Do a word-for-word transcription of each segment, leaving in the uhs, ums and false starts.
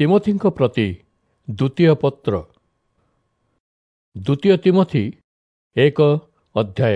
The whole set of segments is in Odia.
ତିମୋଥୀଙ୍କ ପ୍ରତି ଦ୍ୱିତୀୟ ପତ୍ର। ଦ୍ୱିତୀୟ ତିମୋଥୀ ଏକ ଅଧ୍ୟାୟ।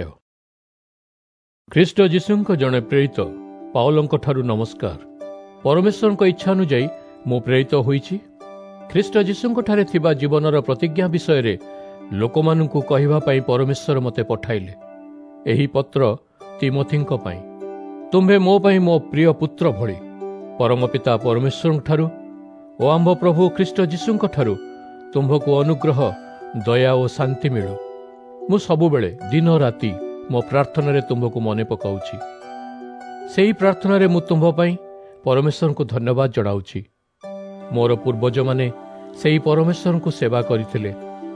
ଖ୍ରୀଷ୍ଟ ଯୀଶୁଙ୍କ ଜଣେ ପ୍ରେରିତ ପାଉଲଙ୍କଠାରୁ ନମସ୍କାର। ପରମେଶ୍ୱରଙ୍କ ଇଚ୍ଛା ଅନୁଯାୟୀ ମୁଁ ପ୍ରେରିତ ହୋଇଛି। ଖ୍ରୀଷ୍ଟ ଯୀଶୁଙ୍କଠାରେ ଥିବା ଜୀବନର ପ୍ରତିଜ୍ଞା ବିଷୟରେ ଲୋକମାନଙ୍କୁ କହିବା ପାଇଁ ପରମେଶ୍ୱର ମୋତେ ପଠାଇଲେ। ଏହି ପତ୍ର ତିମୋଥୀଙ୍କ ପାଇଁ। ତୁମ୍ଭେ ମୋ ପାଇଁ ମୋ ପ୍ରିୟ ପୁତ୍ର ଭଳି। ପରମ ପିତା ପରମେଶ୍ୱରଙ୍କଠାରୁ ଓ ଆମ୍ଭ ପ୍ରଭୁ ଖ୍ରୀଷ୍ଟ ଯୀଶୁଙ୍କଠାରୁ ତୁମ୍ଭକୁ ଅନୁଗ୍ରହ, ଦୟା ଓ ଶାନ୍ତି ମିଳୁ। ମୁଁ ସବୁବେଳେ ଦିନ ରାତି ମୋ ପ୍ରାର୍ଥନାରେ ତୁମ୍ଭକୁ ମନେ ପକାଉଛି। ସେହି ପ୍ରାର୍ଥନାରେ ମୁଁ ତୁମ୍ଭ ପାଇଁ ପରମେଶ୍ୱରଙ୍କୁ ଧନ୍ୟବାଦ ଜଣାଉଛି। ମୋର ପୂର୍ବଜମାନେ ସେହି ପରମେଶ୍ୱରଙ୍କୁ ସେବା କରିଥିଲେ।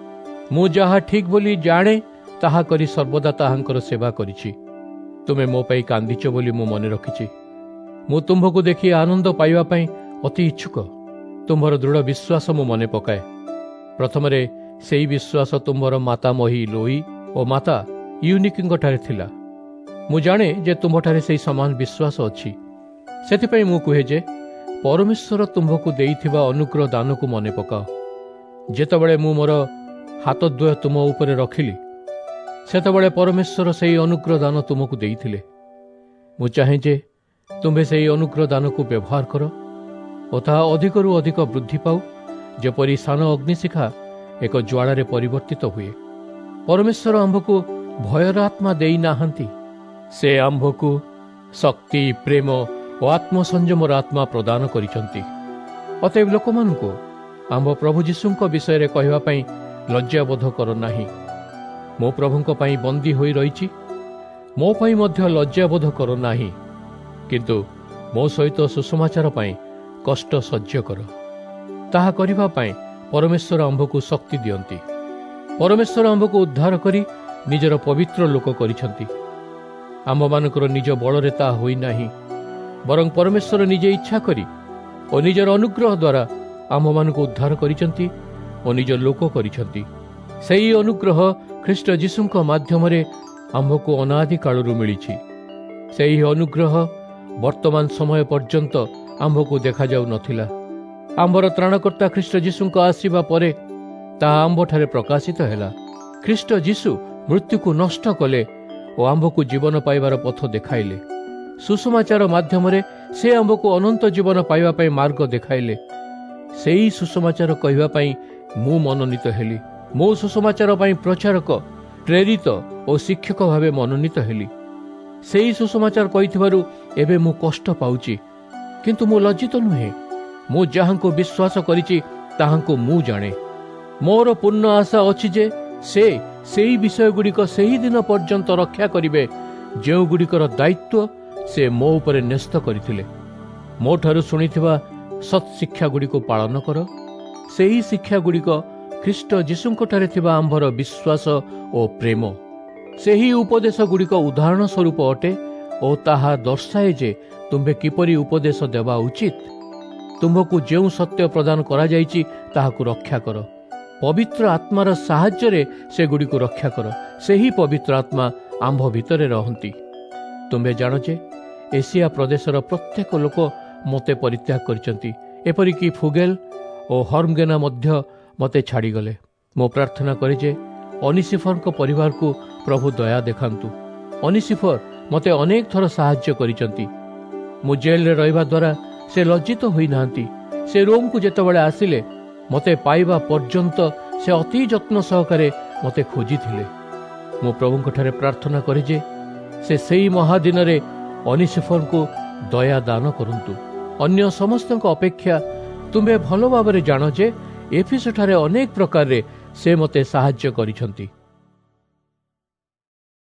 ମୁଁ ଯାହା ଠିକ୍ ବୋଲି ଜାଣେ ତାହା କରି ସର୍ବଦା ତାହାଙ୍କର ସେବା କରିଛି। ତୁମେ ମୋ ପାଇଁ କାନ୍ଦିଛ ବୋଲି ମୁଁ ମନେ ରଖିଛି। ମୁଁ ତୁମ୍ଭକୁ ଦେଖି ଆନନ୍ଦ ପାଇବା ପାଇଁ ଅତି ଇଚ୍ଛୁକ। ତୁମ୍ଭର ଦୃଢ଼ ବିଶ୍ୱାସ ମୁଁ ମନେ ପକାଏ। ପ୍ରଥମରେ ସେହି ବିଶ୍ୱାସ ତୁମ୍ଭର ମାତାମହୀ ଲୋଇ ଓ ମାତା ୟୁନିକିଙ୍କଠାରେ ଥିଲା। ମୁଁ ଜାଣେ ଯେ ତୁମ୍ଭଠାରେ ସେହି ସମାନ ବିଶ୍ୱାସ ଅଛି। ସେଥିପାଇଁ ମୁଁ କୁହେ ଯେ ପରମେଶ୍ୱର ତୁମ୍ଭକୁ ଦେଇଥିବା ଅନୁଗ୍ରହ ଦାନକୁ ମନେ ପକାଅ। ଯେତେବେଳେ ମୁଁ ମୋର ହାତଦ୍ୱୟ ତୁମ ଉପରେ ରଖିଲି, ସେତେବେଳେ ପରମେଶ୍ୱର ସେହି ଅନୁଗ୍ରହ ଦାନ ତୁମକୁ ଦେଇଥିଲେ। ମୁଁ ଚାହେଁ ଯେ ତୁମ୍ଭେ ସେହି ଅନୁଗ୍ରହ ଦାନକୁ ବ୍ୟବହାର କର ଓ ତାହା ଅଧିକରୁ ଅଧିକ ବୃଦ୍ଧି ପାଉ, ଯେପରି ସାନ ଅଗ୍ନିଶିଖା ଏକ ଜ୍ୱାଳାରେ ପରିବର୍ତ୍ତିତ ହୁଏ। ପରମେଶ୍ୱର ଆମ୍ଭକୁ ଭୟର ଆତ୍ମା ଦେଇନାହାନ୍ତି, ସେ ଆମ୍ଭକୁ ଶକ୍ତି, ପ୍ରେମ ଓ ଆତ୍ମସଂଯମର ଆତ୍ମା ପ୍ରଦାନ କରିଛନ୍ତି। ଅତଏବ ଲୋକମାନଙ୍କୁ ଆମ୍ଭ ପ୍ରଭୁ ଯୀଶୁଙ୍କ ବିଷୟରେ କହିବା ପାଇଁ ଲଜ୍ଜାବୋଧ କର ନାହିଁ। ମୋ ପ୍ରଭୁଙ୍କ ପାଇଁ ବନ୍ଦୀ ହୋଇ ରହିଛି। ମୋ ପାଇଁ ମଧ୍ୟ ଲଜ୍ଜାବୋଧ କର ନାହିଁ, କିନ୍ତୁ ମୋ ସହିତ ସୁସମାଚାର ପାଇଁ କଷ୍ଟ ସହ୍ୟ କର। ତାହା କରିବା ପାଇଁ ପରମେଶ୍ୱର ଆମ୍ଭକୁ ଶକ୍ତି ଦିଅନ୍ତି। ପରମେଶ୍ୱର ଆମ୍ଭକୁ ଉଦ୍ଧାର କରି ନିଜର ପବିତ୍ର ଲୋକ କରିଛନ୍ତି। ଆମ୍ଭମାନଙ୍କର ନିଜ ବଳରେ ତାହା ହୋଇନାହିଁ, ବରଂ ପରମେଶ୍ୱର ନିଜେ ଇଚ୍ଛା କରି ଓ ନିଜର ଅନୁଗ୍ରହ ଦ୍ୱାରା ଆମ୍ଭମାନଙ୍କୁ ଉଦ୍ଧାର କରିଛନ୍ତି ଓ ନିଜ ଲୋକ କରିଛନ୍ତି। ସେହି ଅନୁଗ୍ରହ ଖ୍ରୀଷ୍ଟ ଯୀଶୁଙ୍କ ମାଧ୍ୟମରେ ଆମ୍ଭକୁ ଅନାଦି କାଳରୁ ମିଳିଛି। ସେହି ଅନୁଗ୍ରହ ବର୍ତ୍ତମାନ ସମୟ ପର୍ଯ୍ୟନ୍ତ ଆମ୍ଭକୁ ଦେଖାଯାଉନଥିଲା। ଆମ୍ଭର ତ୍ରାଣକର୍ତ୍ତା ଖ୍ରୀଷ୍ଟ ଯୀଶୁଙ୍କ ଆସିବା ପରେ ତାହା ଆମ୍ଭଠାରେ ପ୍ରକାଶିତ ହେଲା। ଖ୍ରୀଷ୍ଟ ଯୀଶୁ ମୃତ୍ୟୁକୁ ନଷ୍ଟ କଲେ ଓ ଆମ୍ଭକୁ ଜୀବନ ପାଇବାର ପଥ ଦେଖାଇଲେ। ସୁସମାଚାର ମାଧ୍ୟମରେ ସେ ଆମ୍ଭକୁ ଅନନ୍ତ ଜୀବନ ପାଇବା ପାଇଁ ମାର୍ଗ ଦେଖାଇଲେ। ସେହି ସୁସମାଚାର କହିବା ପାଇଁ ମୁଁ ମନୋନୀତ ହେଲି। ମୋ ସୁସମାଚାର ପାଇଁ ପ୍ରଚାରକ, ପ୍ରେରିତ ଓ ଶିକ୍ଷକ ଭାବେ ମନୋନୀତ ହେଲି। ସେହି ସୁସମାଚାର କହିଥିବାରୁ ଏବେ ମୁଁ କଷ୍ଟ ପାଉଛି, କିନ୍ତୁ ମୁଁ ଲଜ୍ଜିତ ନୁହେଁ। ମୁଁ ଯାହାଙ୍କୁ ବିଶ୍ୱାସ କରିଛି ତାହାଙ୍କୁ ମୁଁ ଜାଣେ। ମୋର ପୂର୍ଣ୍ଣ ଆଶା ଅଛି ଯେ ସେ ସେହି ବିଷୟଗୁଡ଼ିକ ସେହି ଦିନ ପର୍ଯ୍ୟନ୍ତ ରକ୍ଷା କରିବେ ଯେଉଁଗୁଡ଼ିକର ଦାୟିତ୍ୱ ସେ ମୋ ଉପରେ ନ୍ୟସ୍ତ କରିଥିଲେ। ମୋ ଠାରୁ ଶୁଣିଥିବା ସତ୍ ଶିକ୍ଷାଗୁଡ଼ିକୁ ପାଳନ କର। ସେହି ଶିକ୍ଷାଗୁଡ଼ିକ ଖ୍ରୀଷ୍ଟ ଯୀଶୁଙ୍କଠାରେ ଥିବା ଆମ୍ଭର ବିଶ୍ୱାସ ଓ ପ୍ରେମ। ସେହି ଉପଦେଶଗୁଡ଼ିକ ଉଦାହରଣ ସ୍ୱରୂପ ଅଟେ ଓ ତାହା ଦର୍ଶାଏ ଯେ ତୁମ୍ଭେ କିପରି ଉପଦେଶ ଦେବା ଉଚିତ। ତୁମ୍ଭକୁ ଯେଉଁ ସତ୍ୟ ପ୍ରଦାନ କରାଯାଇଛି ତାହାକୁ ରକ୍ଷା କର। ପବିତ୍ର ଆତ୍ମାର ସାହାଯ୍ୟରେ ସେଗୁଡ଼ିକୁ ରକ୍ଷା କର। ସେହି ପବିତ୍ର ଆତ୍ମା ଆମ୍ଭ ଭିତରେ ରହନ୍ତି। ତୁମ୍ଭେ ଜାଣ ଯେ ଏସିଆ ପ୍ରଦେଶର ପ୍ରତ୍ୟେକ ଲୋକ ମୋତେ ପରିତ୍ୟାଗ କରିଛନ୍ତି, ଏପରିକି ଫୁଗେଲ ଓ ହର୍ମଗେନା ମଧ୍ୟ ମୋତେ ଛାଡ଼ିଗଲେ। ମୁଁ ପ୍ରାର୍ଥନା କରେ ଯେ ଅନିସିଫରଙ୍କ ପରିବାରକୁ ପ୍ରଭୁ ଦୟା ଦେଖାନ୍ତୁ। ଅନିସିଫର ମୋତେ ଅନେକ ଥର ସାହାଯ୍ୟ କରିଛନ୍ତି। ମୁଁ ଜେଲରେ ରହିବା ଦ୍ୱାରା ସେ ଲଜ୍ଜିତ ହୋଇନାହାନ୍ତି। ସେ ରୋମକୁ ଯେତେବେଳେ ଆସିଲେ, ମୋତେ ପାଇବା ପର୍ଯ୍ୟନ୍ତ ସେ ଅତି ଯତ୍ନ ସହକାରେ ମୋତେ ଖୋଜିଥିଲେ। ମୁଁ ପ୍ରଭୁଙ୍କଠାରେ ପ୍ରାର୍ଥନା କରେ ଯେ ସେ ସେହି ମହାଦିନରେ ଅନିସିଫରଙ୍କୁ ଦୟା ଦାନ କରନ୍ତୁ। ଅନ୍ୟ ସମସ୍ତଙ୍କ ଅପେକ୍ଷା ତୁମ୍ଭେ ଭଲ ଭାବରେ ଜାଣ ଯେ ଏଫିସଠାରେ ଅନେକ ପ୍ରକାରରେ ସେ ମୋତେ ସାହାଯ୍ୟ କରିଛନ୍ତି।